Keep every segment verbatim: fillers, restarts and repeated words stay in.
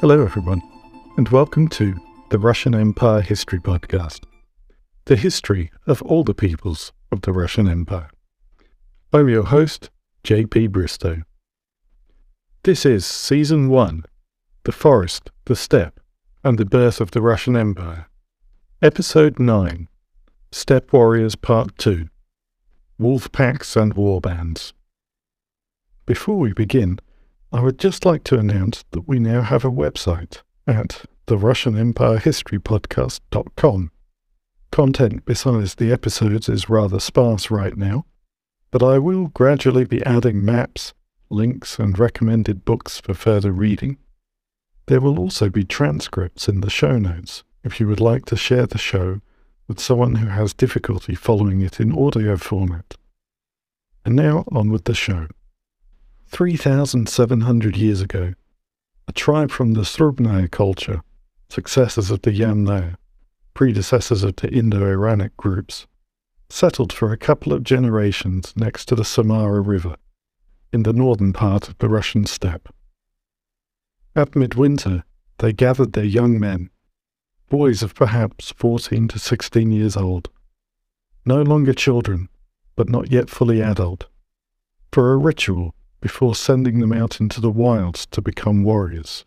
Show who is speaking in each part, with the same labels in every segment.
Speaker 1: Hello everyone, and welcome to the Russian Empire History Podcast, the history of all the peoples of the Russian Empire. I'm your host, J P Bristow. This is Season one, The Forest, the Steppe, and the Birth of the Russian Empire, Episode nine, Steppe Warriors Part two, Wolf Packs and Warbands. Before we begin, I would just like to announce that we now have a website at the Russian Empire History Podcast dot com. Content besides the episodes is rather sparse right now, but I will gradually be adding maps, links and recommended books for further reading. There will also be transcripts in the show notes if you would like to share the show with someone who has difficulty following it in audio format. And now on with the show. three thousand seven hundred years ago, a tribe from the Srubnaya culture, successors of the Yamnaya, predecessors of the Indo-Iranic groups, settled for a couple of generations next to the Samara River, in the northern part of the Russian steppe. At midwinter, they gathered their young men, boys of perhaps fourteen to sixteen years old, no longer children, but not yet fully adult, for a ritual before sending them out into the wilds to become warriors.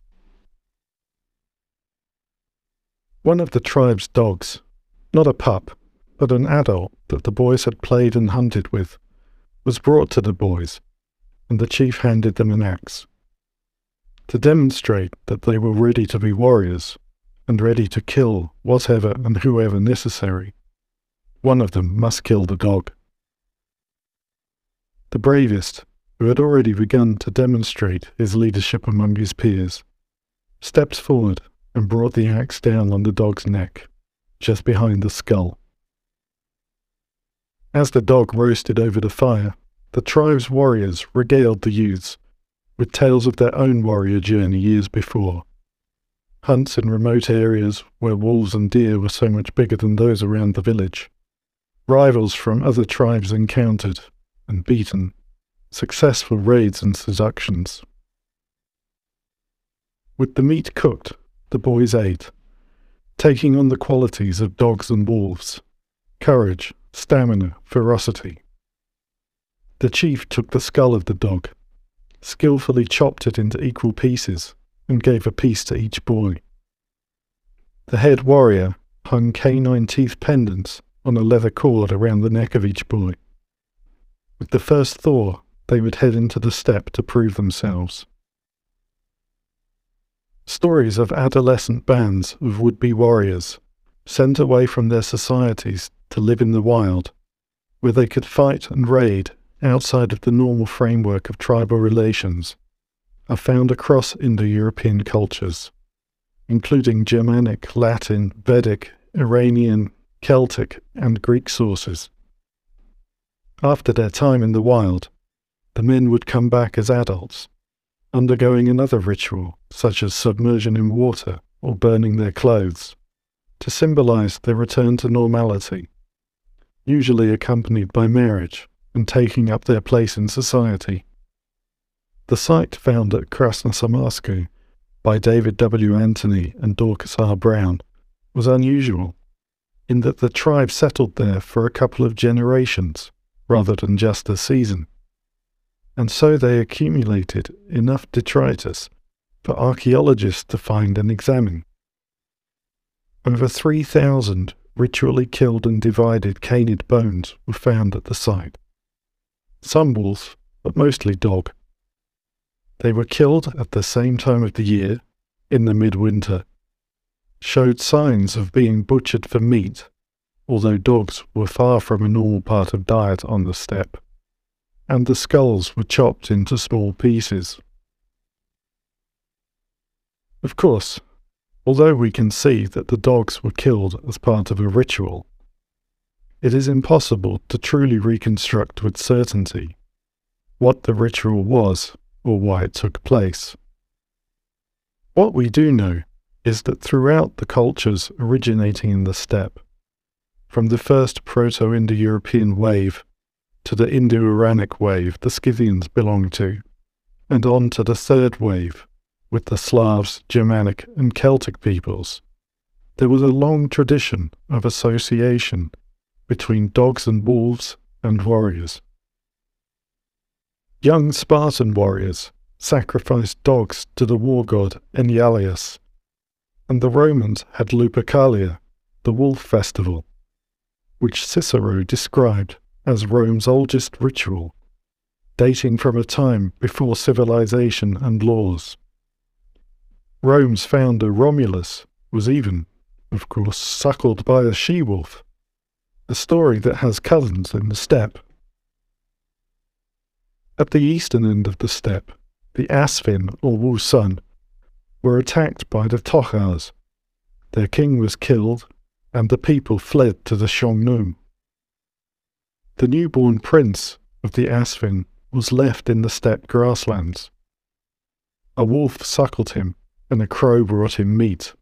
Speaker 1: One of the tribe's dogs, not a pup, but an adult that the boys had played and hunted with, was brought to the boys, and the chief handed them an axe. To demonstrate that they were ready to be warriors, and ready to kill whatever and whoever necessary, one of them must kill the dog. The bravest, who had already begun to demonstrate his leadership among his peers, stepped forward and brought the axe down on the dog's neck, just behind the skull. As the dog roasted over the fire, the tribe's warriors regaled the youths with tales of their own warrior journey years before. Hunts in remote areas where wolves and deer were so much bigger than those around the village. Rivals from other tribes encountered and beaten. Successful raids and seductions. With the meat cooked, the boys ate, taking on the qualities of dogs and wolves: courage, stamina, ferocity. The chief took the skull of the dog, skillfully chopped it into equal pieces, and gave a piece to each boy. The head warrior hung canine teeth pendants on a leather cord around the neck of each boy. With the first thaw, they would head into the steppe to prove themselves. Stories of adolescent bands of would-be warriors, sent away from their societies to live in the wild, where they could fight and raid outside of the normal framework of tribal relations, are found across Indo-European cultures, including Germanic, Latin, Vedic, Iranian, Celtic, and Greek sources. After their time in the wild, the men would come back as adults, undergoing another ritual, such as submersion in water or burning their clothes, to symbolize their return to normality, usually accompanied by marriage and taking up their place in society. The site found at Krasnosamarsko by David W. Anthony and Dorcas R. Brown was unusual, in that the tribe settled there for a couple of generations rather than just a season, and so they accumulated enough detritus for archaeologists to find and examine. Over three thousand ritually killed and divided canid bones were found at the site. Some wolf, but mostly dog. They were killed at the same time of the year, in the midwinter, showed signs of being butchered for meat, although dogs were far from a normal part of diet on the steppe, and the skulls were chopped into small pieces. Of course, although we can see that the dogs were killed as part of a ritual, it is impossible to truly reconstruct with certainty what the ritual was or why it took place. What we do know is that throughout the cultures originating in the steppe, from the first Proto-Indo-European wave to the Indo-Iranic wave the Scythians belonged to, and on to the third wave, with the Slavs, Germanic, and Celtic peoples, there was a long tradition of association between dogs and wolves and warriors. Young Spartan warriors sacrificed dogs to the war god Enyalius, and the Romans had Lupercalia, the wolf festival, which Cicero described as Rome's oldest ritual, dating from a time before civilization and laws. Rome's founder Romulus was even, of course, suckled by a she-wolf, a story that has cousins in the steppe. At the eastern end of the steppe, the Asvin, or Wusun, were attacked by the Tokhars. Their king was killed, and the people fled to the Xiongnu. The newborn prince of the Asvin was left in the steppe grasslands. A wolf suckled him, and a crow brought him meat.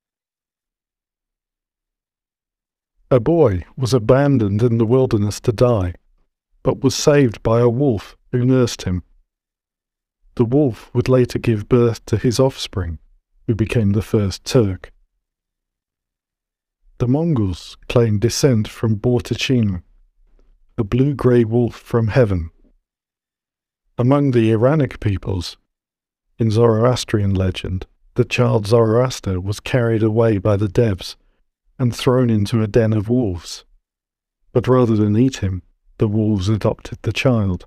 Speaker 1: A boy was abandoned in the wilderness to die, but was saved by a wolf who nursed him. The wolf would later give birth to his offspring, who became the first Turk. The Mongols claim descent from Bortachino, a blue-grey wolf from heaven. Among the Iranic peoples, in Zoroastrian legend, the child Zoroaster was carried away by the Devs and thrown into a den of wolves, but rather than eat him, the wolves adopted the child.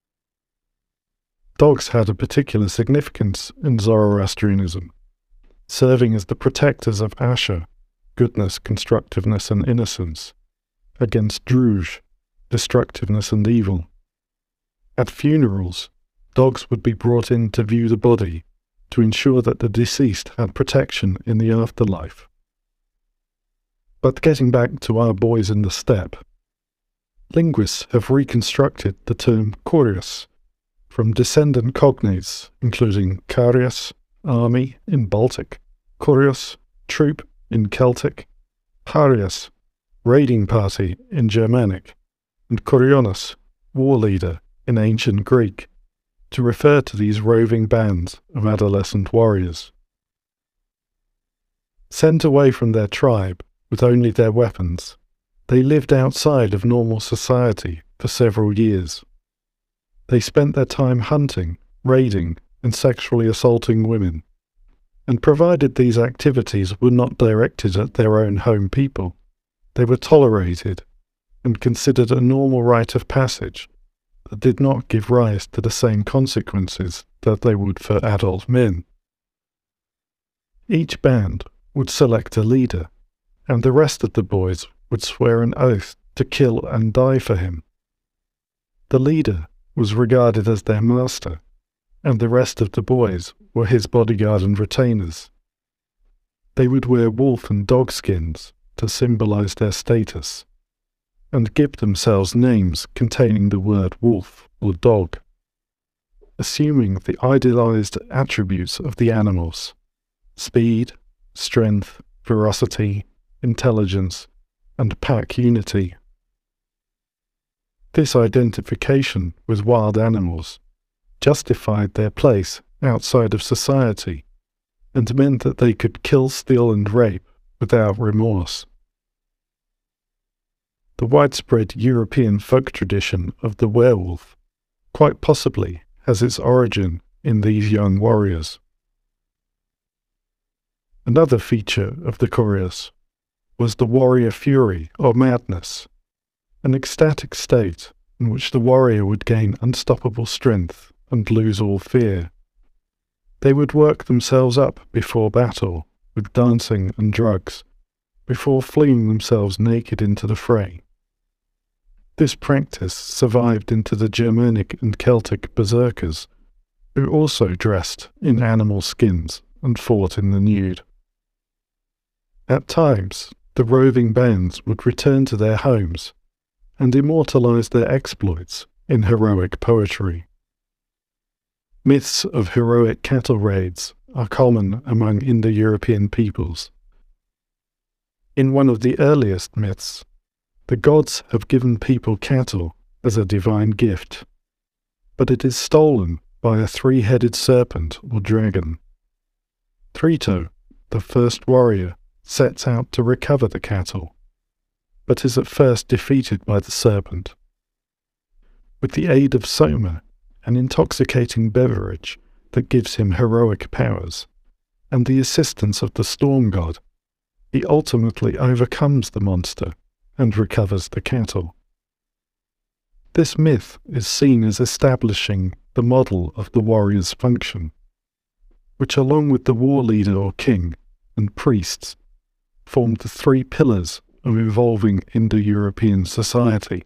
Speaker 1: Dogs had a particular significance in Zoroastrianism, serving as the protectors of Asher, goodness, constructiveness, and innocence, against Druj, destructiveness and evil. At funerals, dogs would be brought in to view the body to ensure that the deceased had protection in the afterlife. But getting back to our boys in the steppe, linguists have reconstructed the term Kourios from descendant cognates including Karius, army in Baltic, Kourios, troop in Celtic, Harius, raiding party in Germanic, and Kourionos, war leader in ancient Greek, to refer to these roving bands of adolescent warriors. Sent away from their tribe with only their weapons, they lived outside of normal society for several years. They spent their time hunting, raiding, and sexually assaulting women, and provided these activities were not directed at their own home people, they were tolerated and considered a normal rite of passage that did not give rise to the same consequences that they would for adult men. Each band would select a leader, and the rest of the boys would swear an oath to kill and die for him. The leader was regarded as their master, and the rest of the boys were his bodyguard and retainers. They would wear wolf and dog skins to symbolize their status, and give themselves names containing the word wolf or dog, assuming the idealized attributes of the animals: speed, strength, ferocity, intelligence, and pack unity. This identification with wild animals justified their place outside of society and meant that they could kill, steal, and rape without remorse. The widespread European folk tradition of the werewolf quite possibly has its origin in these young warriors. Another feature of the Kourios was the warrior fury or madness, an ecstatic state in which the warrior would gain unstoppable strength and lose all fear. They would work themselves up before battle with dancing and drugs, before flinging themselves naked into the fray. This practice survived into the Germanic and Celtic berserkers, who also dressed in animal skins and fought in the nude. At times, the roving bands would return to their homes and immortalize their exploits in heroic poetry. Myths of heroic cattle raids are common among Indo-European peoples. In one of the earliest myths, the gods have given people cattle as a divine gift, but it is stolen by a three-headed serpent or dragon, Trito, the first warrior, sets out to recover the cattle, but is at first defeated by the serpent. With the aid of Soma, an intoxicating beverage that gives him heroic powers, and the assistance of the storm god, he ultimately overcomes the monster and recovers the cattle. This myth is seen as establishing the model of the warrior's function, which along with the war leader or king and priests formed the three pillars of evolving Indo-European society.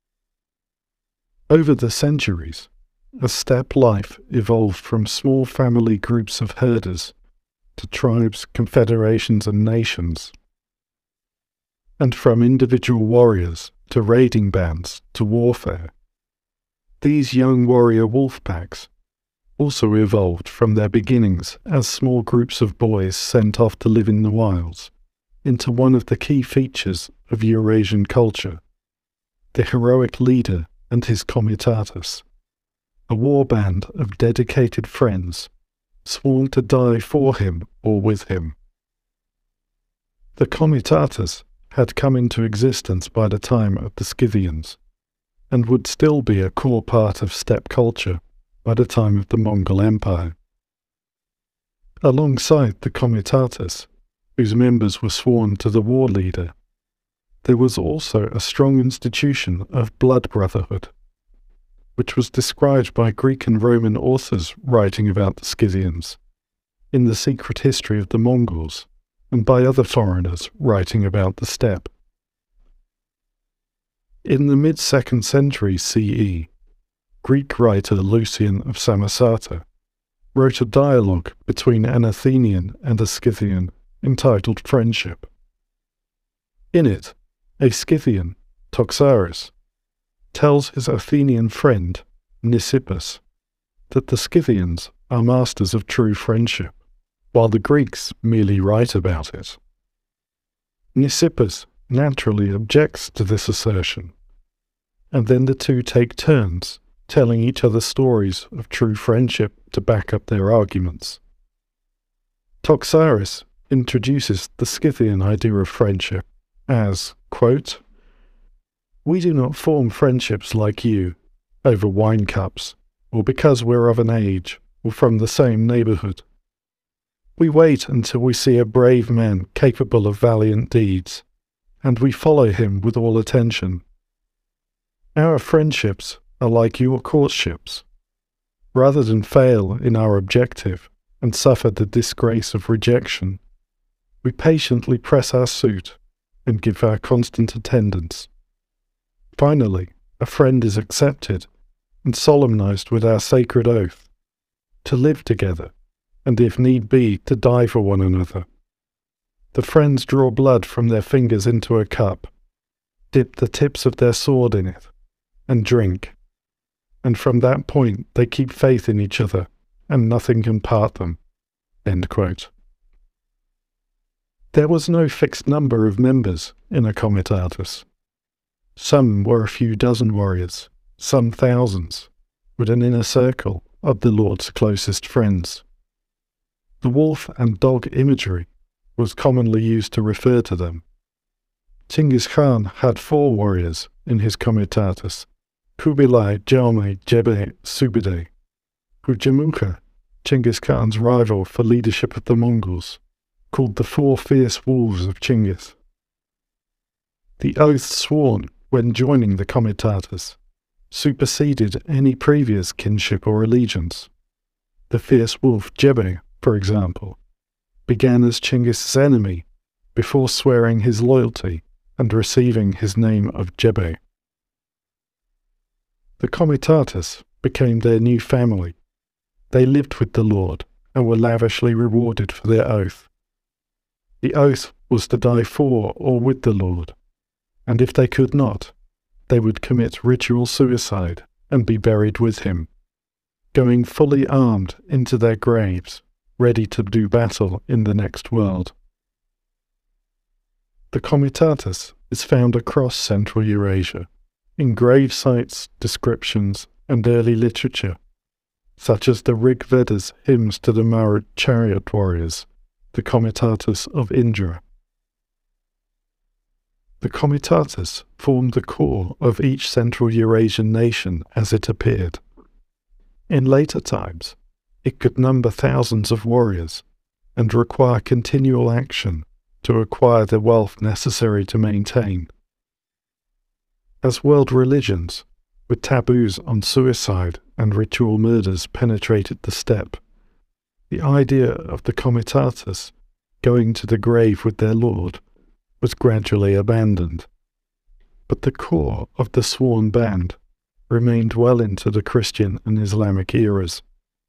Speaker 1: Over the centuries, a steppe life evolved from small family groups of herders to tribes, confederations and nations, and from individual warriors to raiding bands to warfare. These young warrior wolf packs also evolved from their beginnings as small groups of boys sent off to live in the wilds into one of the key features of Eurasian culture, the heroic leader and his comitatus, a war band of dedicated friends sworn to die for him or with him. The comitatus had come into existence by the time of the Scythians, and would still be a core part of steppe culture by the time of the Mongol Empire. Alongside the comitatus, whose members were sworn to the war leader, there was also a strong institution of blood brotherhood, which was described by Greek and Roman authors writing about the Scythians, in the secret history of the Mongols, and by other foreigners writing about the steppe. In the mid-second century C E, Greek writer Lucian of Samosata wrote a dialogue between an Athenian and a Scythian entitled Friendship. In it, a Scythian, Toxaris, tells his Athenian friend, Nisippus, that the Scythians are masters of true friendship, while the Greeks merely write about it. Nisippus naturally objects to this assertion, and then the two take turns telling each other stories of true friendship to back up their arguments. Toxaris introduces the Scythian idea of friendship as, quote, "We do not form friendships like you, over wine cups, or because we're of an age, or from the same neighbourhood. We wait until we see a brave man capable of valiant deeds, and we follow him with all attention. Our friendships are like your courtships. Rather than fail in our objective and suffer the disgrace of rejection, we patiently press our suit and give our constant attendance. Finally, a friend is accepted and solemnized with our sacred oath, to live together, and if need be, to die for one another. The friends draw blood from their fingers into a cup, dip the tips of their sword in it, and drink. And from that point they keep faith in each other, and nothing can part them." End quote. There was no fixed number of members in a comitatus. Some were a few dozen warriors, some thousands, with an inner circle of the Lord's closest friends. The wolf and dog imagery was commonly used to refer to them. Chinggis Khan had four warriors in his comitatus: Kubilai, Jaume, Jebe, Subedai, who Jamukha, Chinggis Khan's rival for leadership of the Mongols, called the Four Fierce Wolves of Chinggis. The oath sworn when joining the comitatus superseded any previous kinship or allegiance. The fierce wolf Jebe, for example, began as Chinggis' enemy before swearing his loyalty and receiving his name of Jebe. The comitatus became their new family. They lived with the Lord and were lavishly rewarded for their oath. The oath was to die for or with the Lord, and if they could not, they would commit ritual suicide and be buried with him, going fully armed into their graves, ready to do battle in the next world. The comitatus is found across Central Eurasia, in grave sites, descriptions, and early literature, such as the Rig Veda's hymns to the Marut chariot warriors the Comitatus of Indra. The Comitatus formed the core of each Central Eurasian nation as it appeared. In later times, it could number thousands of warriors and require continual action to acquire the wealth necessary to maintain. As world religions, with taboos on suicide and ritual murders, penetrated the steppe, the idea of the Comitatus going to the grave with their lord was gradually abandoned. But the core of the sworn band remained well into the Christian and Islamic eras.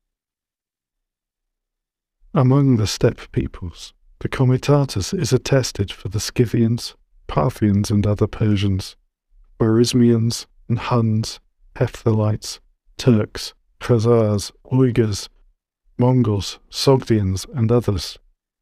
Speaker 1: Among the steppe peoples, the Comitatus is attested for the Scythians, Parthians and other Persians, Khwarezmians and Huns, Hephthalites, Turks, Khazars, Uyghurs, Mongols, Sogdians and others.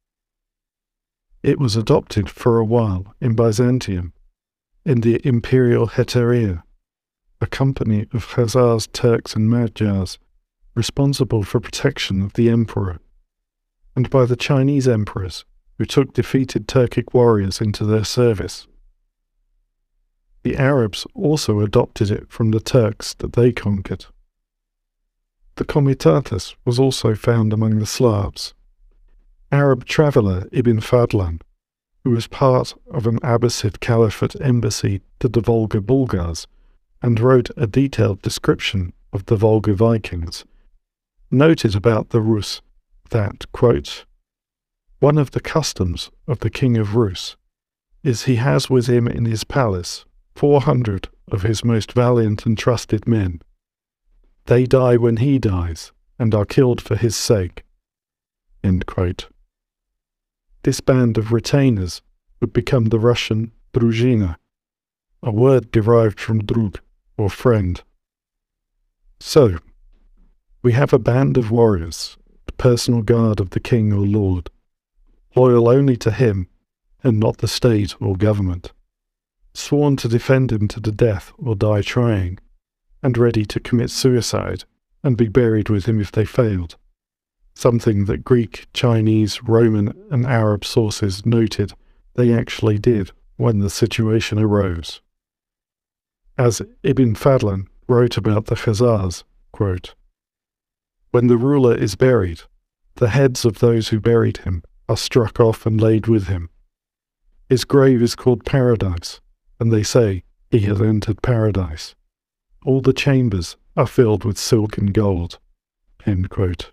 Speaker 1: It was adopted for a while in Byzantium, in the Imperial Heteria, a company of Khazars, Turks and Magyars responsible for protection of the emperor, and by the Chinese emperors who took defeated Turkic warriors into their service. The Arabs also adopted it from the Turks that they conquered. The Comitatus was also found among the Slavs. Arab traveller Ibn Fadlan, who was part of an Abbasid Caliphate embassy to the Volga Bulgars and wrote a detailed description of the Volga Vikings, noted about the Rus that, quote, "One of the customs of the king of Rus is he has with him in his palace four hundred of his most valiant and trusted men. They die when he dies, and are killed for his sake." End quote. This band of retainers would become the Russian druzhina, a word derived from drug, or friend. So, we have a band of warriors, the personal guard of the king or lord, loyal only to him and not the state or government, sworn to defend him to the death or die trying, and ready to commit suicide and be buried with him if they failed, something that Greek, Chinese, Roman and Arab sources noted they actually did when the situation arose. As Ibn Fadlan wrote about the Khazars, quote, "When the ruler is buried, the heads of those who buried him are struck off and laid with him. His grave is called Paradise, and they say he has entered paradise. All the chambers are filled with silk and gold." End quote.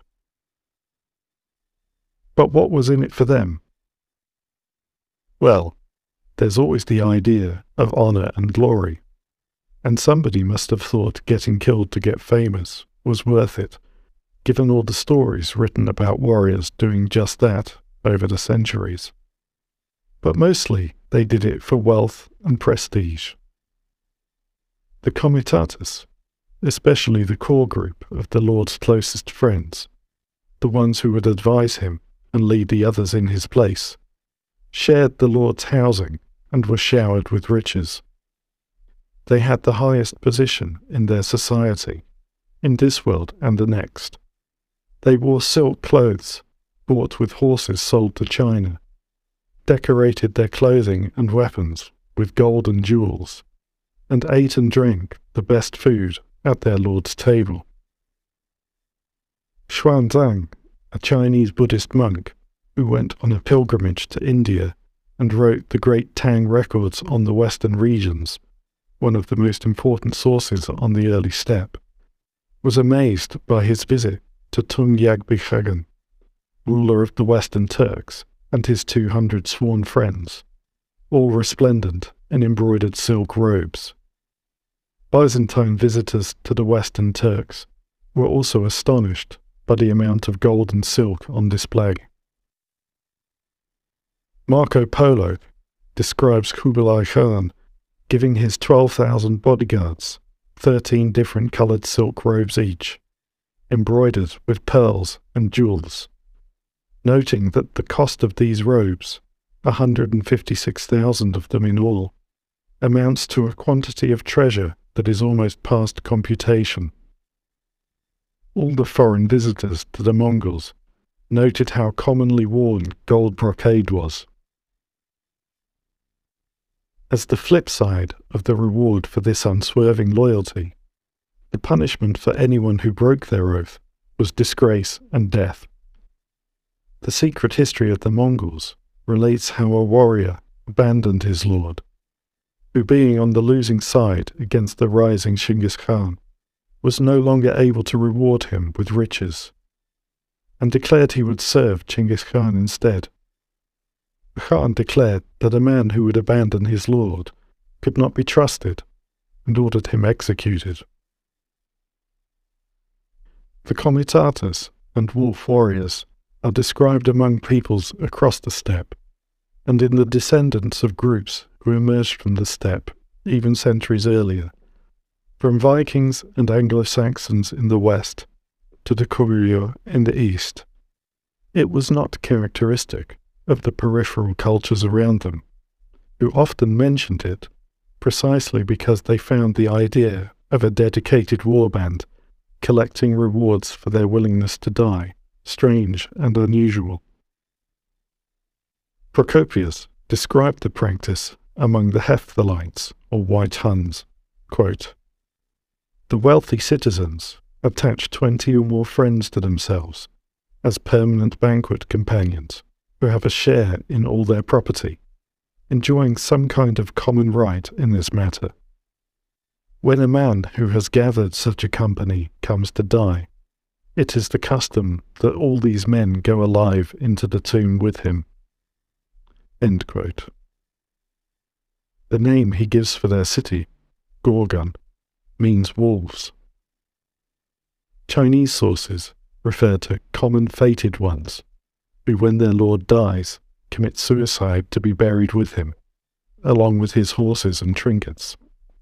Speaker 1: But what was in it for them? Well, there's always the idea of honour and glory, and somebody must have thought getting killed to get famous was worth it, given all the stories written about warriors doing just that over the centuries. But mostly they did it for wealth and prestige. The Comitatus, especially the core group of the Lord's closest friends, the ones who would advise him and lead the others in his place, shared the Lord's housing and were showered with riches. They had the highest position in their society, in this world and the next. They wore silk clothes, bought with horses sold to China, decorated their clothing and weapons with gold and jewels, and ate and drank the best food at their Lord's table. Xuanzang, a Chinese Buddhist monk who went on a pilgrimage to India and wrote the great Tang records on the western regions, one of the most important sources on the early steppe, was amazed by his visit to Tungyag Khagan, ruler of the Western Turks, and his two hundred sworn friends, all resplendent in embroidered silk robes. Byzantine visitors to the Western Turks were also astonished by the amount of gold and silk on display. Marco Polo describes Kublai Khan giving his twelve thousand bodyguards thirteen different coloured silk robes each, embroidered with pearls and jewels, noting that the cost of these robes, one hundred fifty-six thousand of them in all, amounts to a quantity of treasure that is almost past computation. All the foreign visitors to the Mongols noted how commonly worn gold brocade was. As the flip side of the reward for this unswerving loyalty, the punishment for anyone who broke their oath was disgrace and death. The secret history of the Mongols relates how a warrior abandoned his lord, who, being on the losing side against the rising Chinggis Khan, was no longer able to reward him with riches, and declared he would serve Chinggis Khan instead. The Khan declared that a man who would abandon his lord could not be trusted, and ordered him executed. The Comitatus and wolf warriors are described among peoples across the steppe, and in the descendants of groups who emerged from the steppe even centuries earlier, from Vikings and Anglo-Saxons in the west to the Koryo in the east. It was not characteristic of the peripheral cultures around them, who often mentioned it precisely because they found the idea of a dedicated warband collecting rewards for their willingness to die strange and unusual. Procopius described the practice among the Hephthalites, or White Huns. Quote, "The wealthy citizens attach twenty or more friends to themselves as permanent banquet companions who have a share in all their property, enjoying some kind of common right in this matter. When a man who has gathered such a company comes to die, it is the custom that all these men go alive into the tomb with him." End quote. The name he gives for their city, Gorgun, means wolves. Chinese sources refer to common fated ones, who when their lord dies, commit suicide to be buried with him, along with his horses and trinkets.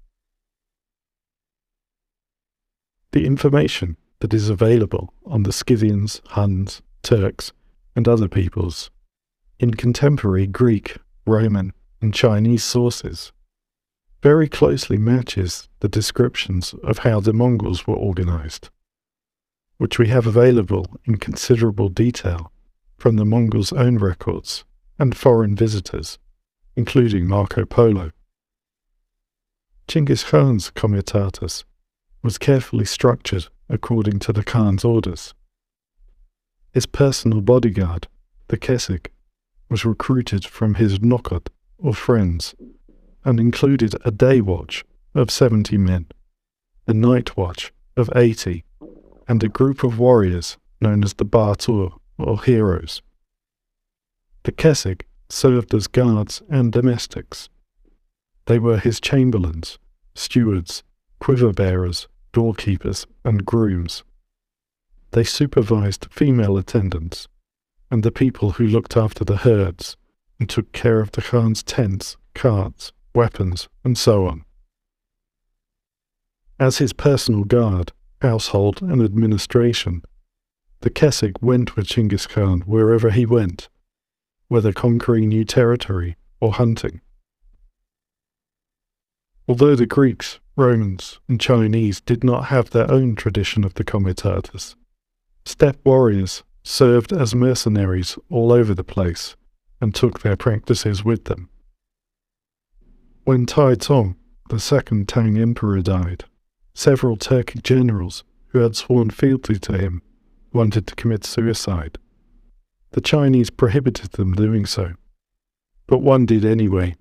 Speaker 1: The information that is available on the Scythians, Huns, Turks, and other peoples in contemporary Greek, Roman, and Chinese sources very closely matches the descriptions of how the Mongols were organized, which we have available in considerable detail from the Mongols' own records and foreign visitors, including Marco Polo. Chinggis Khan's comitatus was carefully structured according to the Khan's orders. His personal bodyguard, the Kesik, was recruited from his nokot, or friends, and included a day watch of seventy men, a night watch of eighty, and a group of warriors known as the Batur, or heroes. The Kesik served as guards and domestics. They were his chamberlains, stewards, quiver-bearers, doorkeepers, and grooms. They supervised female attendants, and the people who looked after the herds, and took care of the Khan's tents, carts, weapons, and so on. As his personal guard, household, and administration, the Kesik went with Chinggis Khan wherever he went, whether conquering new territory or hunting. Although the Greeks, Romans, and Chinese did not have their own tradition of the comitatus, steppe warriors served as mercenaries all over the place and took their practices with them. When Taizong, the second Tang emperor, died, several Turkic generals who had sworn fealty to him wanted to commit suicide. The Chinese prohibited them doing so, but one did anyway.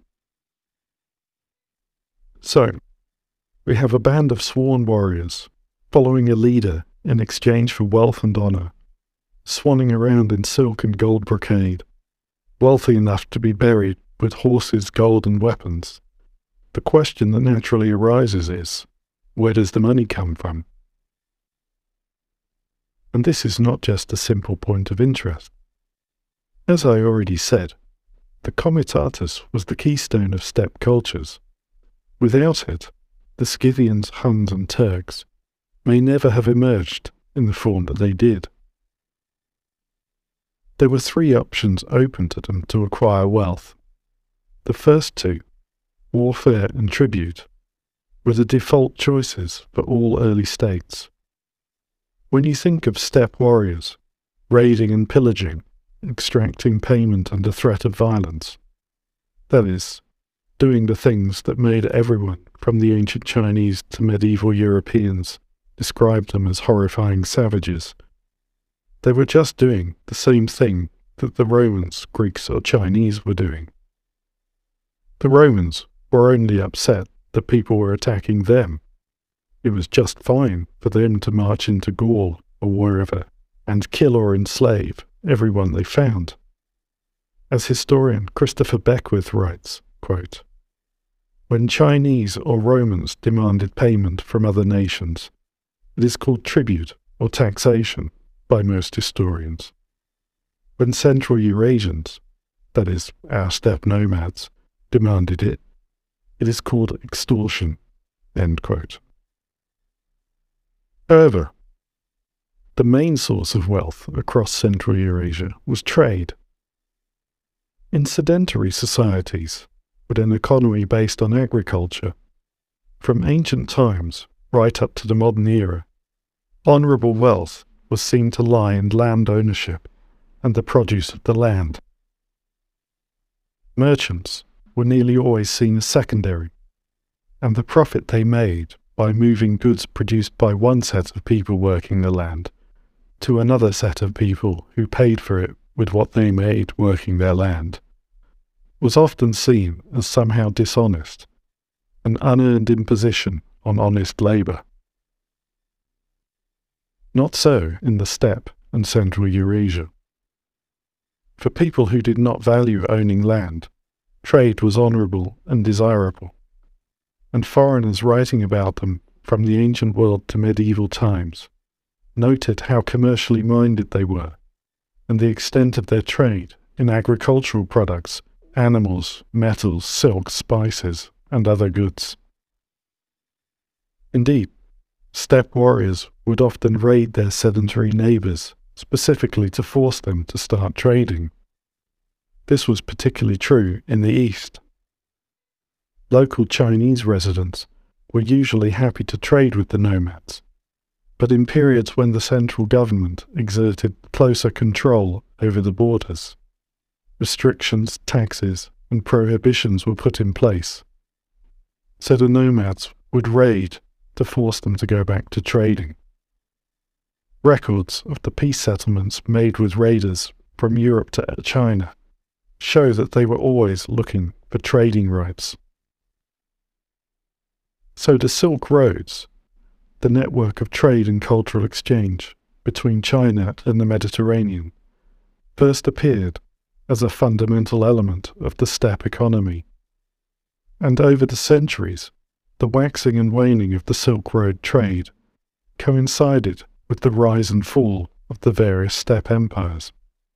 Speaker 1: So, we have a band of sworn warriors following a leader in exchange for wealth and honor, swanning around in silk and gold brocade, wealthy enough to be buried with horses, gold, and weapons. The question that naturally arises is, where does the money come from? And this is not just a simple point of interest. As I already said, the comitatus was the keystone of steppe cultures. Without it, the Scythians, Huns, and Turks may never have emerged in the form that they did. There were three options open to them to acquire wealth. The first two, warfare and tribute, were the default choices for all early states. When you think of steppe warriors, raiding and pillaging, extracting payment under threat of violence. That is, doing the things that made everyone, from the ancient Chinese to medieval Europeans, describe them as horrifying savages. They were just doing the same thing that the Romans, Greeks, or Chinese were doing. The Romans were only upset that people were attacking them. It was just fine for them to march into Gaul or wherever and kill or enslave everyone they found. As historian Christopher Beckwith writes, quote, "When Chinese or Romans demanded payment from other nations, it is called tribute or taxation by most historians. When Central Eurasians, that is, our steppe nomads, demanded it, it is called extortion." End quote. However, the main source of wealth across Central Eurasia was trade. In sedentary societies, with an economy based on agriculture, from ancient times right up to the modern era, honourable wealth was seen to lie in land ownership and the produce of the land. Merchants were nearly always seen as secondary, and the profit they made by moving goods produced by one set of people working the land to another set of people who paid for it with what they made working their land was often seen as somehow dishonest, an unearned imposition on honest labour. Not so in the steppe and Central Eurasia. For people who did not value owning land, trade was honourable and desirable, and foreigners writing about them from the ancient world to medieval times noted how commercially minded they were, and the extent of their trade in agricultural products, animals, metals, silks, spices, and other goods. Indeed, steppe warriors would often raid their sedentary neighbours, specifically to force them to start trading. This was particularly true in the east. Local Chinese residents were usually happy to trade with the nomads, but in periods when the central government exerted closer control over the borders, restrictions, taxes, and prohibitions were put in place. So the nomads would raid to force them to go back to trading. Records of the peace settlements made with raiders from Europe to China show that they were always looking for trading rights. So the Silk Roads, the network of trade and cultural exchange between China and the Mediterranean, first appeared as a fundamental element of the steppe economy. And over the centuries, the waxing and waning of the Silk Road trade coincided with the rise and fall of the various steppe empires.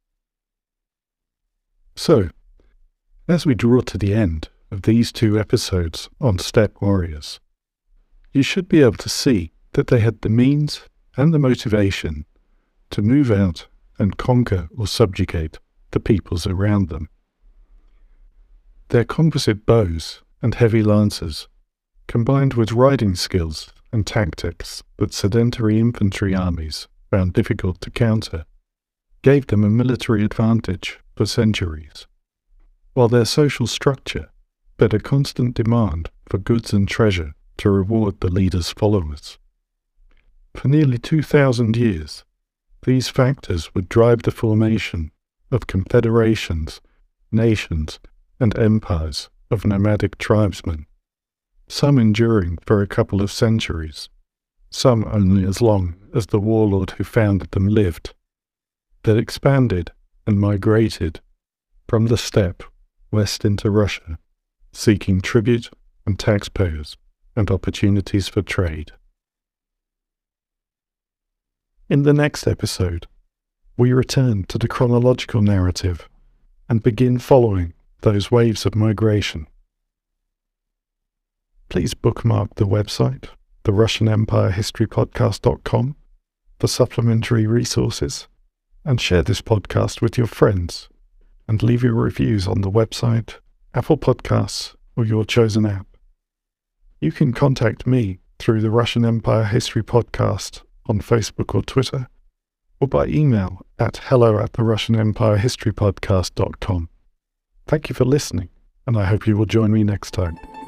Speaker 1: So, as we draw to the end of these two episodes on steppe warriors, you should be able to see that they had the means and the motivation to move out and conquer or subjugate the peoples around them. Their composite bows and heavy lances, combined with riding skills and tactics that sedentary infantry armies found difficult to counter, gave them a military advantage for centuries, while their social structure fed a constant demand for goods and treasure to reward the leader's followers. For nearly two thousand years, these factors would drive the formation of confederations, nations, and empires of nomadic tribesmen, some enduring for a couple of centuries, some only as long as the warlord who founded them lived, that expanded and migrated from the steppe west into Russia, seeking tribute and taxpayers and opportunities for trade. In the next episode, we return to the chronological narrative and begin following those waves of migration. Please bookmark the website, the Russian Empire History Podcast dot com, for supplementary resources, and share this podcast with your friends, and leave your reviews on the website, Apple Podcasts, or your chosen app. You can contact me through the Russian Empire History Podcast on Facebook or Twitter, or by email at hello at the Russian Empire History Podcast dot com. Thank you for listening, and I hope you will join me next time.